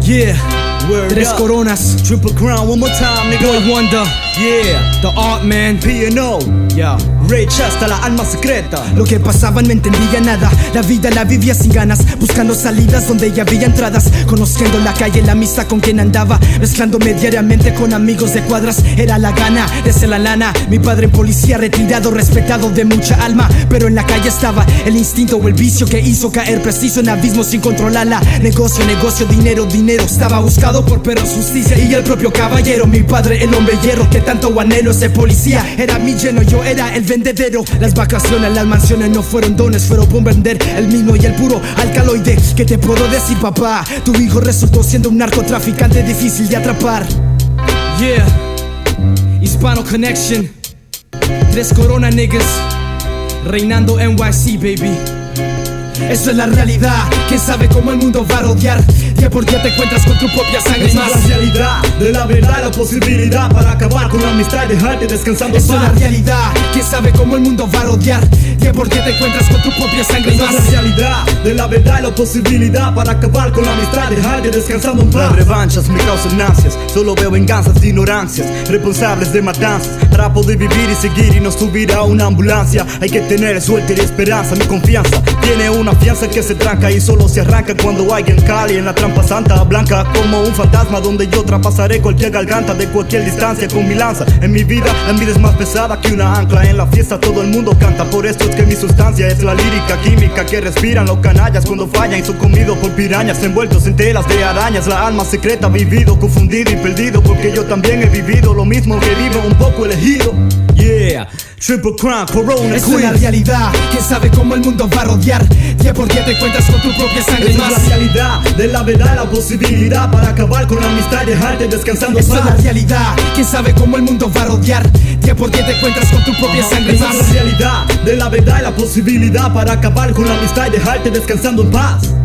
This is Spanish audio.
Yeah, Word Tres up. Coronas, Triple Crown, one more time, nigga. Boy Wonder, Yeah, The Art Man, P&O, yeah. Rage hasta la alma secreta. Lo que pasaba no entendía nada, la vida la vivía sin ganas, buscando salidas donde ya había entradas, conociendo la calle, la amistad con quien andaba, mezclándome diariamente con amigos de cuadras. Era la gana de ser la lana, mi padre en policía retirado, respetado de mucha alma, pero en la calle estaba el instinto o el vicio que hizo caer preciso en abismos sin controlarla. Negocio, negocio, dinero, dinero, estaba buscado por perros, justicia y el propio caballero. Mi padre, el hombre hierro que tanto anhelo, ese policía era mi lleno, yo era el vendedero. Las vacaciones, las mansiones no fueron dones, fueron por vender el mismo y el puro alcaloide. ¿Qué te puedo decir, papá? Tu hijo resultó siendo un narcotraficante difícil de atrapar. Yeah, Hispano Connection, Tres Corona niggas, reinando NYC, baby. Eso es la realidad, quién sabe cómo el mundo va a rodear. Día por día te encuentras con tu propia sangre. Es la realidad de la verdad, la posibilidad para acabar con la amistad y dejarte descansando en Eso es la paz. realidad, quién sabe cómo el mundo va a rodear. Día por día te encuentras con tu propia sangre. Es la realidad de la verdad y la posibilidad para acabar con la amistad y dejarte descansando en paz. Las revanchas me causan ansias, solo veo venganzas de ignorancias, responsables de matanzas. Para poder vivir y seguir y no subir a una ambulancia hay que tener suerte y esperanza. Mi confianza tiene una fianza que se tranca y solo se arranca cuando hay en Cali en la trampa santa blanca, como un fantasma donde yo traspasaré cualquier garganta de cualquier distancia con mi lanza. En mi vida la vida es más pesada que una ancla, en la fiesta todo el mundo canta, por esto es que mi sustancia es la lírica química que respiran los canallas cuando fallan y son comidos por pirañas, envueltos en telas de arañas. La alma secreta vivido, confundido y perdido, porque yo también he vivido lo mismo que vivo, un poco elegido. Yeah, Triple Crown, Corona, Eso es la realidad, quién sabe cómo el mundo va a rodear. Día por día te encuentras con tu propia sangre. Esa es la realidad de la verdad, la posibilidad para acabar con la amistad y dejarte descansando en Eso es la paz. realidad, quién sabe cómo el mundo va a rodear. Día por día te encuentras con tu propia sangre. Esa es la realidad de la verdad y la posibilidad para acabar con la amistad y dejarte descansando en paz.